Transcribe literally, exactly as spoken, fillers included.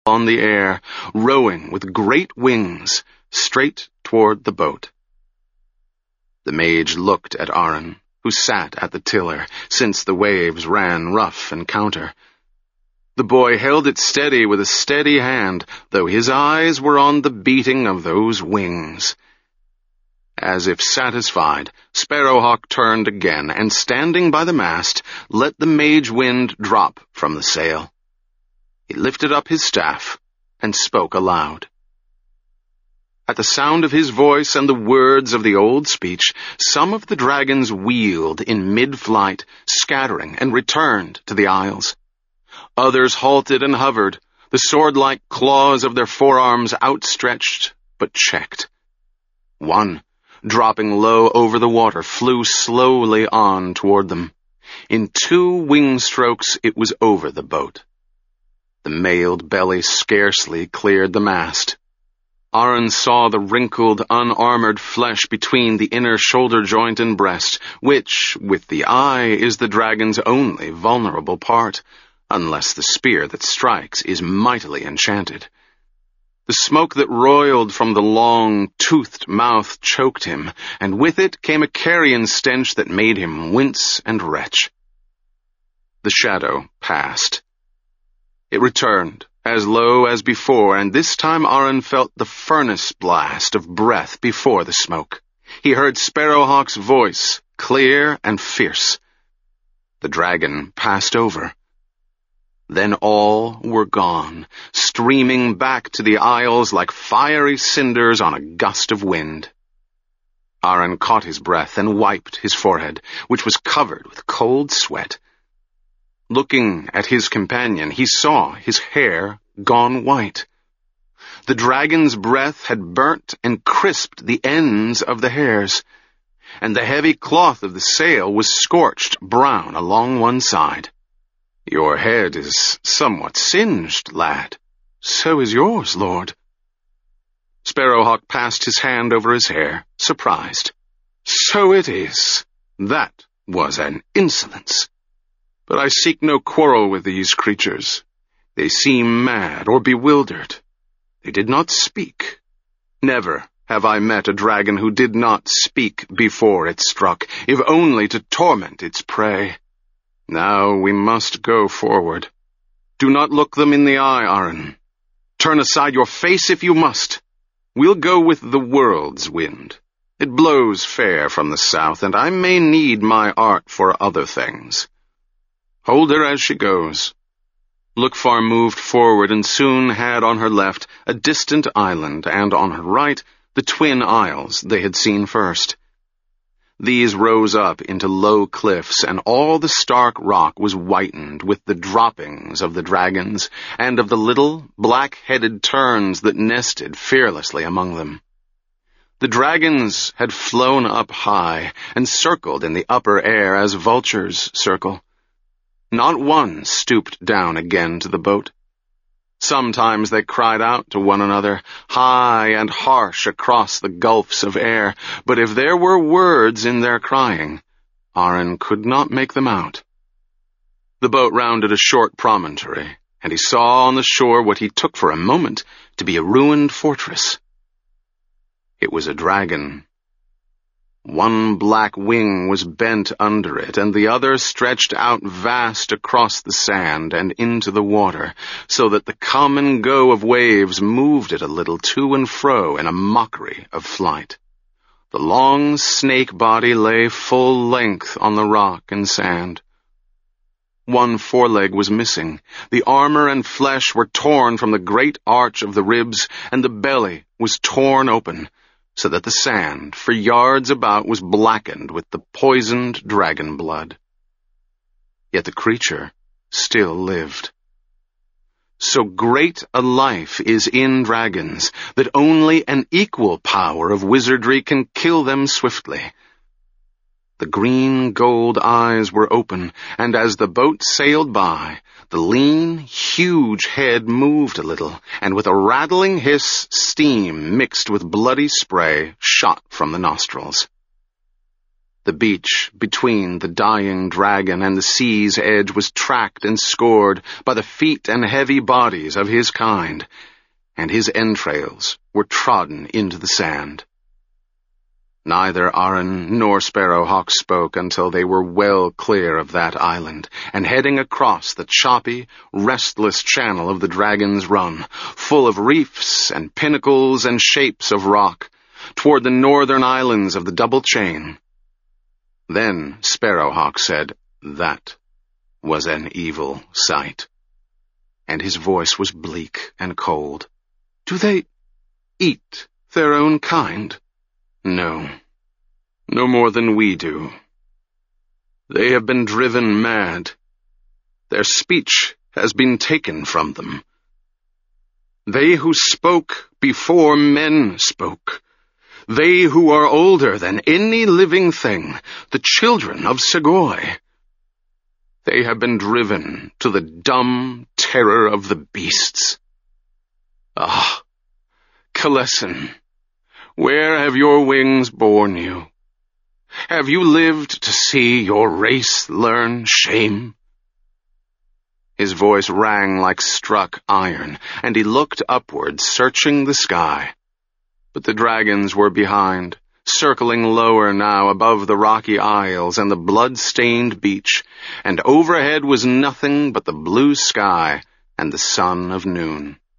on the air, rowing with great wings straight toward the boat. The mage looked at Aron, who sat at the tiller, since the waves ran rough and counter. The boy held it steady with a steady hand, though his eyes were on the beating of those wings. As if satisfied, Sparrowhawk turned again, and standing by the mast, let the mage wind drop from the sail. He lifted up his staff and spoke aloud. At the sound of his voice and the words of the old speech, some of the dragons wheeled in mid-flight, scattering, and returned to the isles. Others halted and hovered, the sword-like claws of their forearms outstretched but checked. One, dropping low over the water, flew slowly on toward them. In two wing strokes it was over the boat. The mailed belly scarcely cleared the mast. Aron saw the wrinkled, unarmored flesh between the inner shoulder joint and breast, which, with the eye, is the dragon's only vulnerable part, unless the spear that strikes is mightily enchanted. The smoke that roiled from the long, toothed mouth choked him, and with it came a carrion stench that made him wince and retch. The shadow passed. It returned, as low as before, and this time Aron felt the furnace blast of breath before the smoke. He heard Sparrowhawk's voice, clear and fierce. The dragon passed over. Then all were gone, streaming back to the isles like fiery cinders on a gust of wind. Aron caught his breath and wiped his forehead, which was covered with cold sweat. Looking at his companion, he saw his hair gone white. The dragon's breath had burnt and crisped the ends of the hairs, and the heavy cloth of the sail was scorched brown along one side. "Your head is somewhat singed, lad. So is yours, lord." Sparrowhawk passed his hand over his hair, surprised. "So it is. That was an insolence. But I seek no quarrel with these creatures. They seem mad or bewildered. They did not speak. Never have I met a dragon who did not speak before it struck, if only to torment its prey. Now we must go forward. Do not look them in the eye, Aron. Turn aside your face if you must. We'll go with the world's wind. It blows fair from the south, and I may need my art for other things. Hold her as she goes." Lookfar moved forward and soon had on her left a distant island, and on her right the twin isles they had seen first. These rose up into low cliffs, and all the stark rock was whitened with the droppings of the dragons and of the little black-headed terns that nested fearlessly among them. The dragons had flown up high and circled in the upper air as vultures circle. Not one stooped down again to the boat. Sometimes they cried out to one another, high and harsh across the gulfs of air, but if there were words in their crying, Aron could not make them out. The boat rounded a short promontory, and he saw on the shore what he took for a moment to be a ruined fortress. It was a dragon. One black wing was bent under it, and the other stretched out vast across the sand and into the water, so that the come and go of waves moved it a little to and fro in a mockery of flight. The long snake body lay full length on the rock and sand. One foreleg was missing. The armor and flesh were torn from the great arch of the ribs, and the belly was torn open, so that the sand for yards about was blackened with the poisoned dragon blood. Yet the creature still lived. So great a life is in dragons that only an equal power of wizardry can kill them swiftly. The green gold eyes were open, and as the boat sailed by, the lean, huge head moved a little, and with a rattling hiss, steam mixed with bloody spray shot from the nostrils. The beach between the dying dragon and the sea's edge was tracked and scored by the feet and heavy bodies of his kind, and his entrails were trodden into the sand. Neither Aron nor Sparrowhawk spoke until they were well clear of that island, and heading across the choppy, restless channel of the Dragon's Run, full of reefs and pinnacles and shapes of rock, toward the northern islands of the Double Chain. Then Sparrowhawk said, "That was an evil sight." And his voice was bleak and cold. "Do they eat their own kind?" "No, no more than we do. They have been driven mad. Their speech has been taken from them. They who spoke before men spoke. They who are older than any living thing, the children of Segoy. They have been driven to the dumb terror of the beasts. Ah, Khalesin, where have your wings borne you? Have you lived to see your race learn shame?" His voice rang like struck iron, and he looked upward, searching the sky. But the dragons were behind, circling lower now above the rocky isles and the blood-stained beach, and overhead was nothing but the blue sky and the sun of noon.